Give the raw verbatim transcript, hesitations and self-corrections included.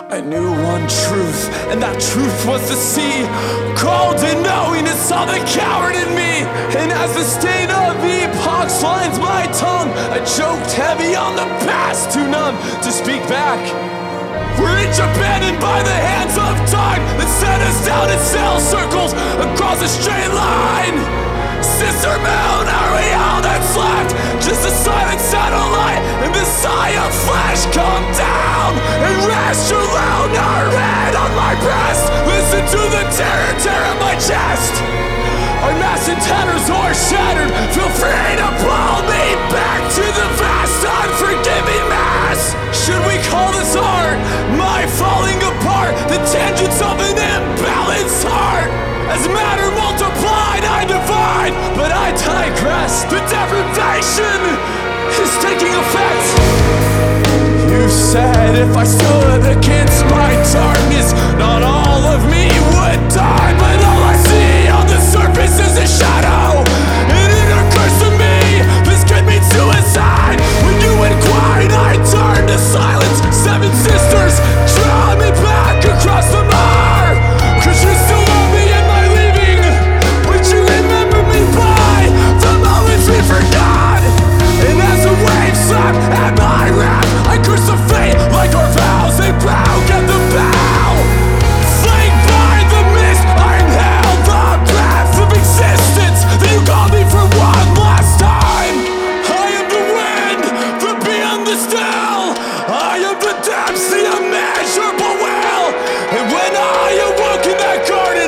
I knew one truth, and that truth was the sea. Cold and knowing it saw the coward in me. And as the stain of epochs lines my tongue, I choked heavy on the past, too numb to speak back. We're each abandoned by the hands of time that set us down in cell circles across a straight line. Sister moon, are we all that's left? Just a silent satellite and the sigh of flesh. Come down and rest your lunar head on my breast. Listen to the terror tear at my chest. Our mass antennas are shattered. Feel free to pull me back to the vast unforgiving mass. Should we call this art? My falling apart, the tangents of an imbalanced heart. As matter multiplied, I divide, but I digress. The deprivation is taking effect. You said if I stood against my darkness, not all of me would die, but all I see on the surface is a shadow. And it occurs to me, this could mean suicide. When you inquired, I turned to silence. Seven sisters draw me back across the mar. Cause you still love me in my leaving, but you remember me by the moments we forgot. And as the waves slap at my wrath, I curse the fate like our vows. They bow at the bow. Flanked by the mist, I inhale the breath of existence that you called me for one last time. I am the wind, the beyond the still. I am the depths, the immeasurable will. And when I awoke in that garden,